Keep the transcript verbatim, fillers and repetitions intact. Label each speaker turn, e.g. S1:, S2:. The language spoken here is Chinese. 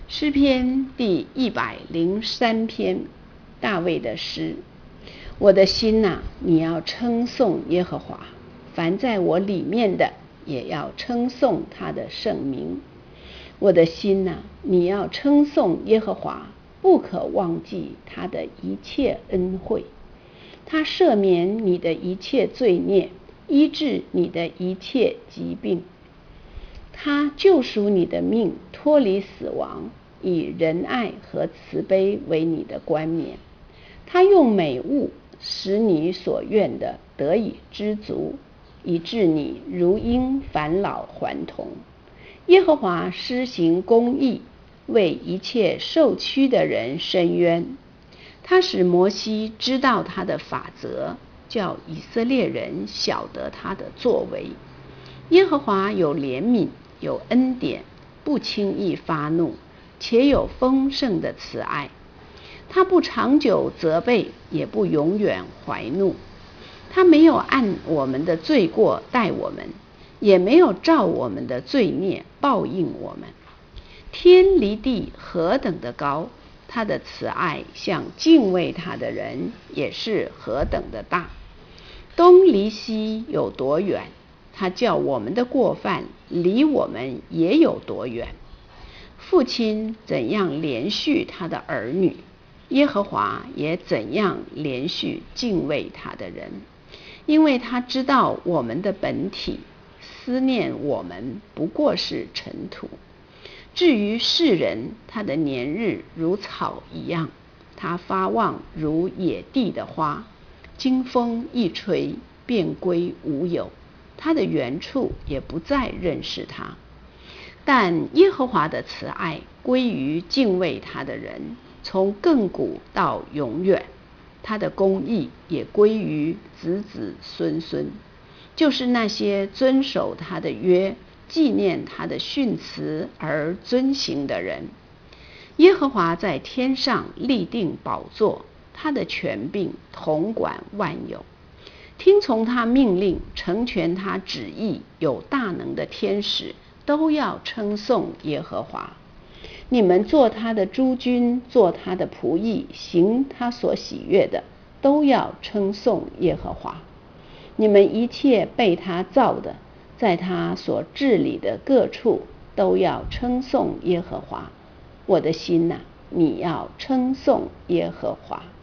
S1: 诗篇第一百零三篇，大卫的诗。我的心哪、啊，你要称颂耶和华，凡在我里面的也要称颂他的圣名。我的心哪、啊，你要称颂耶和华，不可忘记他的一切恩惠。他赦免你的一切罪孽，医治你的一切疾病。他救赎你的命，脱离死亡，以仁爱和慈悲为你的冠冕。他用美物使你所愿的得以知足，以致你如鹰返老还童。耶和华施行公义，为一切受屈的人伸冤。他使摩西知道他的法则，叫以色列人晓得他的作为。耶和华有怜悯，有恩典，不轻易发怒，且有丰盛的慈爱。他不长久责备，也不永远怀怒。他没有按我们的罪过待我们，也没有照我们的罪孽报应我们。天离地何等的高，他的慈爱向敬畏他的人也是何等的大。东离西有多远，他叫我们的过犯离我们也有多远。父亲怎样连续他的儿女，耶和华也怎样连续敬畏他的人。因为他知道我们的本体，思念我们不过是尘土。至于世人，他的年日如草一样，他发旺如野地的花，经风一吹，便归无有，他的原处也不再认识他。但耶和华的慈爱归于敬畏他的人，从亘古到永远，他的公义也归于子子孙孙，就是那些遵守他的约，纪念他的训词而遵行的人。耶和华在天上立定宝座，他的权柄统管万有。听从他命令，成全他旨意，有大能的天使都要称颂耶和华。你们做他的诸军，做他的仆役，行他所喜悦的，都要称颂耶和华。你们一切被他造的，在他所治理的各处，都要称颂耶和华。我的心哪、啊，你要称颂耶和华。